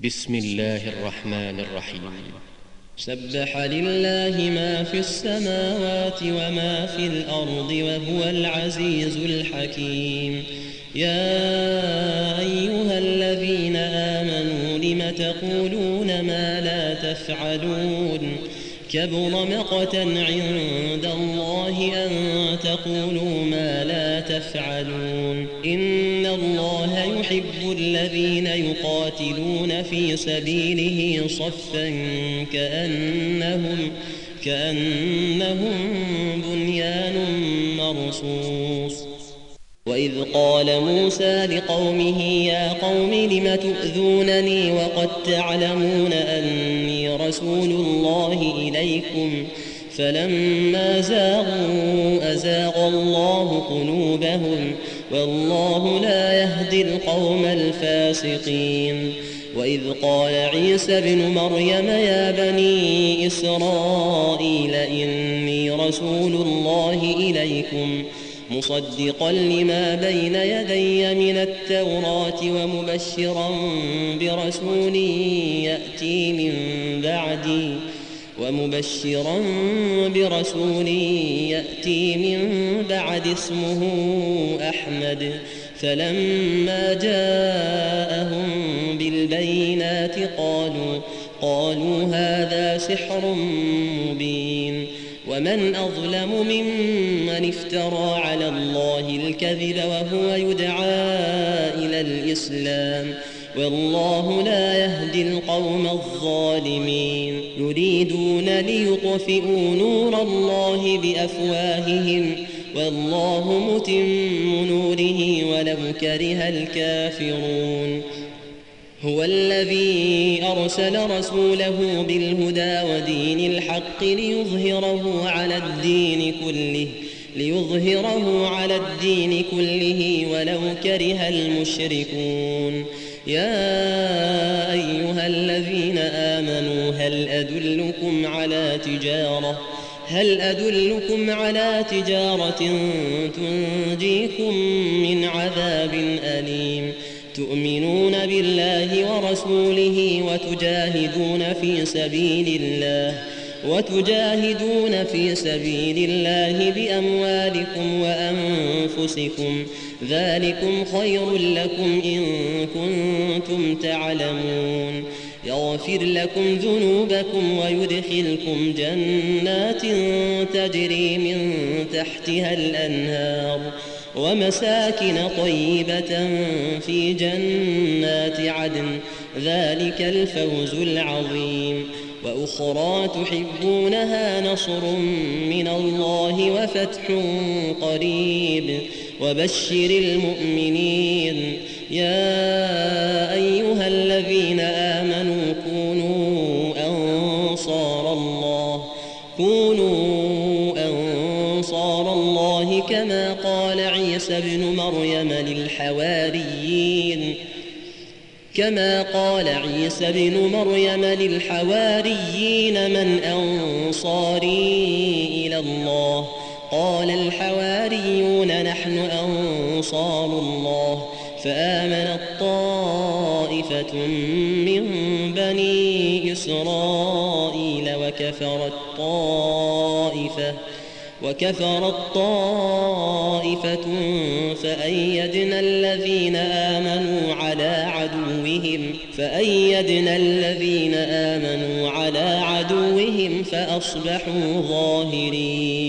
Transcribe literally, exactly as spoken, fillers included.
بسم الله الرحمن الرحيم. سبح لله ما في السماوات وما في الأرض وهو العزيز الحكيم. يا أيها الذين آمنوا لم تقولون ما لا تفعلون كبر مقتا عند الله أن تقولوا ما لا تفعلون. إن الله يحب الذين يقاتلون في سبيله صفا كأنهم, كأنهم بنيان مرصوص. وإذ قال موسى لقومه يا قوم لم تؤذونني وقد تعلمون أني رسول الله إليكم فلما زاغوا أزاغ الله قلوبهم والله لا يهدي القوم الفاسقين. وإذ قال عيسى ابن مريم يا بني إسرائيل إني رسول الله إليكم مصدقا لما بين يدي من التوراة ومبشرا برسول يأتي من بعدي ومبشرا برسول يأتي من بعد اسمه أحمد. فلما جاءهم بالبينات قالوا قالوا هذا سحر مبين. ومن أظلم ممن افترى على الله الكذب وهو يدعى إلى الإسلام والله لا يهدي القوم الظالمين. يريدون ليطفئوا نور الله بأفواههم والله متم نوره ولو كره الكافرون. هو الذي أرسل رسوله بالهدى ودين الحق ليظهره على الدين كله ليظهره على الدين كله ولو كره المشركون. يا أيها الذين آمنوا هل أدلكم على تجارة هل أدلكم على تجارة تنجيكم من عذاب أليم تؤمنون بالله ورسوله وتجاهدون في سبيل الله وتجاهدون في سبيل الله بأموالكم وأنفسكم ذلكم خير لكم إن كنتم تعلمون. يغفر لكم ذنوبكم ويدخلكم جنات تجري من تحتها الأنهار ومساكن طيبة في جنات عدن ذلك الفوز العظيم. وأخرى تحبونها نصر من الله وفتح قريب وبشر المؤمنين. يا أيها الذين آمنوا كونوا أنصار الله كونوا أنصار الله كما قال عيسى ابن مريم للحواريين كما قال عيسى ابن مريم للحواريين من أنصاري إلى الله قال الحواريون نحن أنصار الله. فآمنت طائفة من بني إسرائيل وكفرت طائفة وكفرت طائفة فأيدنا الذين آمنوا على عدوهم فأيدنا الذين آمنوا على عدوهم فأصبحوا ظاهرين.